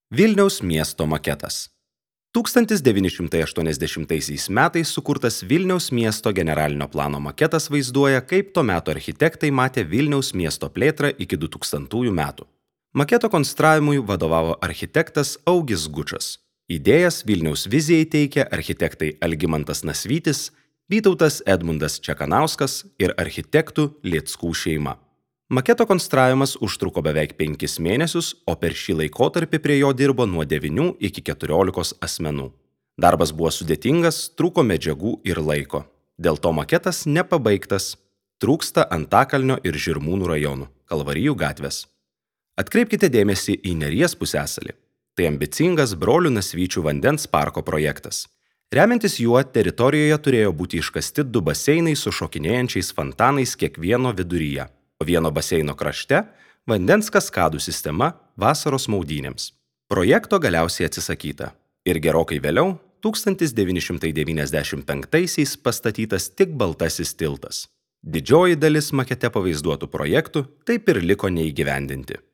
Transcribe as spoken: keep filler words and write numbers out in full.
Vilniaus miesto maketas. tūkstantis devyni šimtai aštuoniasdešimtaisiais metais sukurtas Vilniaus miesto generalinio plano maketas vaizduoja, kaip to meto architektai matė Vilniaus miesto plėtrą iki du tūkstantųjų metų. Maketo konstravimui vadovavo architektas Augis Gučas. Idėjas Vilniaus vizijai teikė architektai Algimantas Nasvytis, Vytautas Edmundas Čekanauskas ir architektų Lieckų šeima. Maketo konstravimas užtruko beveik penkis mėnesius, o per šį laikotarpį prie jo dirbo nuo devynių iki keturiolikos asmenų. Darbas buvo sudėtingas, trūko medžiagų ir laiko. Dėl to maketas nepabaigtas, trūksta Antakalnio ir Žirmūnų rajonų, Kalvarijų gatvės. Atkreipkite dėmesį į Neries pusiasalį. Tai ambicingas brolių Nasvyčių vandens parko projektas. Remiantis juo, teritorijoje turėjo būti iškasti du baseinai su šokinėjančiais fontanais kiekvieno viduryje, o vieno baseino krašte vandens kaskadų sistema vasaros maudynėms. Projekto galiausiai atsisakyta. Ir gerokai vėliau, tūkstantis devyni šimtai devyniasdešimt penktaisiais pastatytas tik Baltasis tiltas. Didžioji dalis makete pavaizduotų projektų taip ir liko neįgyvendinti.